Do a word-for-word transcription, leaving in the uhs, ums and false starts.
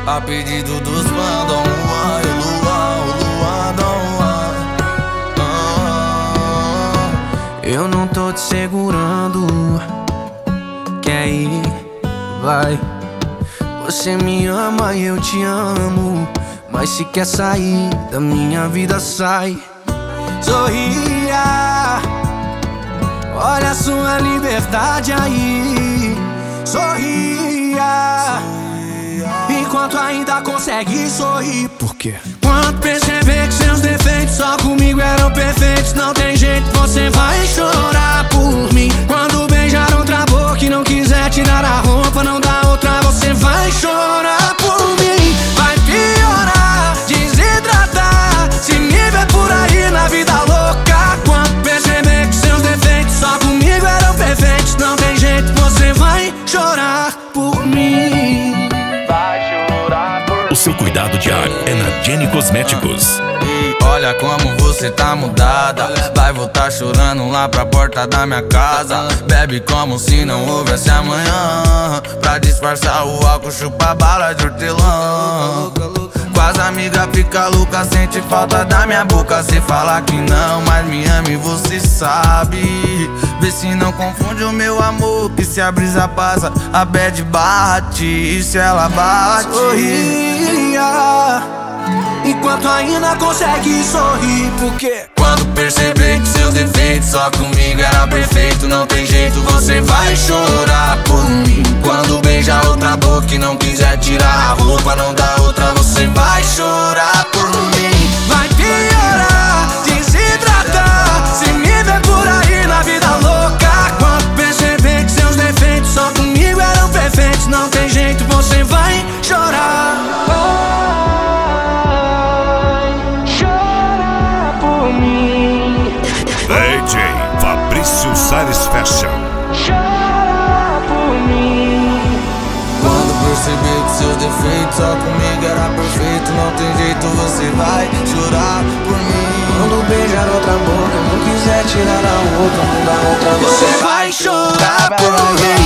A pedido dos fãs, Dom Juan, e Luan, o Luan, Dom Juan. Ah. Eu não tô te segurando, quer ir, vai. Você me ama e eu te amo, mas se quer sair da minha vida, sai. Sorria, olha a sua liberdade aí. Sorria, enquanto ainda consegue sorrir. Por quê? Quando perceber que seus defeitos só comigo eram perfeitos, não tem jeito, você vai chorar por mim. Quando beijar outra boca e não quiser tirar a roupa, não dá outra, você vai chorar por mim. Vai piorar, desidratar, se me ver por aí na vida louca. Quando perceber que seus defeitos só comigo eram perfeitos, não tem jeito, você vai chorar por mim. O seu cuidado diário é na Jenny Cosméticos. E olha como você tá mudada, vai voltar chorando lá pra porta da minha casa. Bebe como se não houvesse amanhã, pra disfarçar o álcool, chupa bala de hortelã. Com as amigas fica louca, sente falta da minha boca. Cê fala que não, mas me ama e você sabe. Vê se não confunde o meu amor, que se a brisa passa, a bad bate, e se ela bate. Sorria, enquanto ainda consegue sorrir. Porque quando perceber que seus defeitos só comigo era perfeito, não tem jeito, você vai chorar por mim. Quando beijar outra boca e não quiser tirar a roupa, não dá outra, você vai chorar por mim. vai piorar, desidratar, se me ver por aí na vida louca. Quando perceber que seus defeitos só comigo eram perfeitos, não tem jeito, você vai chorar. D J Fabrício Salles Fashion. Chora por mim. Quando perceber que seus defeitos só comigo era perfeito, não tem jeito, você vai chorar por mim. Quando beijar outra boca, não quiser tirar a roupa, não dá outra, você vai chorar por mim.